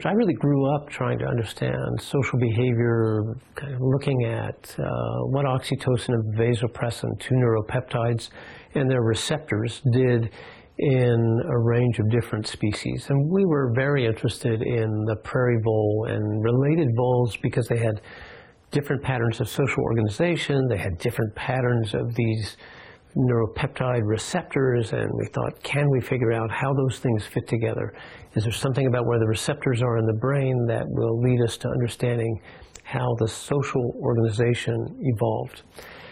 I really grew up trying to understand social behavior, kind of looking at what oxytocin and vasopressin, two neuropeptides, and their receptors did in a range of different species. And we were very interested in the prairie vole and related voles because they had different patterns of social organization, they had different patterns of these neuropeptide receptors, and we thought, can we figure out how those things fit together? Is there something about where the receptors are in the brain that will lead us to understanding how the social organization evolved?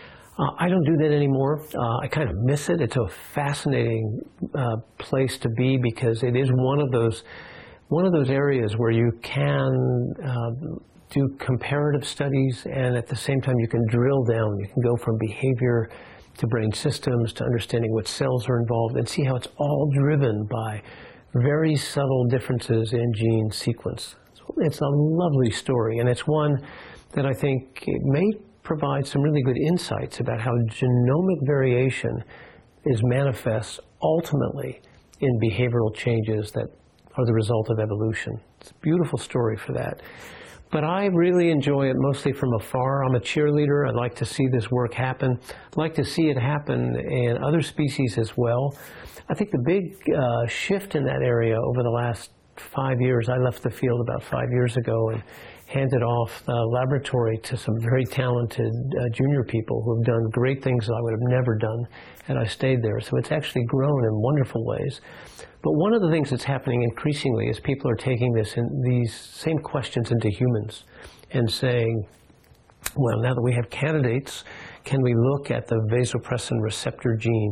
I don't do that anymore. I kind of miss it. It's a fascinating place to be because it is one of those areas where you can do comparative studies, and at the same time you can drill down. You can go from behavior to brain systems, to understanding what cells are involved, and see how it's all driven by very subtle differences in gene sequence. So it's a lovely story, and it's one that I think it may provide some really good insights about how genomic variation is manifest ultimately in behavioral changes that are the result of evolution. It's a beautiful story for that. But I really enjoy it mostly from afar. I'm a cheerleader. I'd like to see this work happen. I'd like to see it happen in other species as well. I think the big shift in that area over the last 5 years, I left the field about 5 years ago and handed off the laboratory to some very talented junior people who have done great things that I would have never done had I stayed there. So it's actually grown in wonderful ways. But one of the things that's happening increasingly is people are taking these same questions into humans and saying, well, now that we have candidates, can we look at the vasopressin receptor gene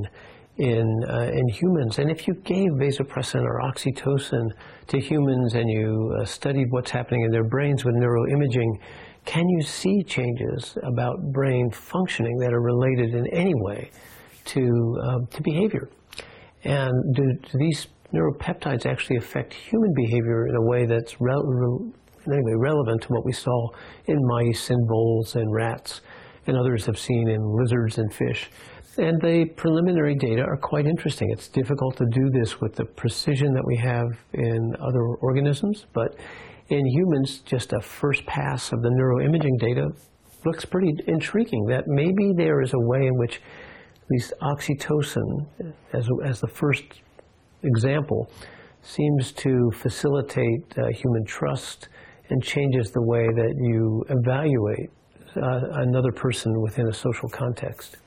in humans? And if you gave vasopressin or oxytocin to humans and you studied what's happening in their brains with neuroimaging, can you see changes about brain functioning that are related in any way to behavior? And do these neuropeptides actually affect human behavior in a way that's relevant to what we saw in mice and voles and rats, and others have seen in lizards and fish? And the preliminary data are quite interesting. It's difficult to do this with the precision that we have in other organisms, but in humans, just a first pass of the neuroimaging data looks pretty intriguing, that maybe there is a way in which at least oxytocin, as the first example, seems to facilitate human trust and changes the way that you evaluate another person within a social context.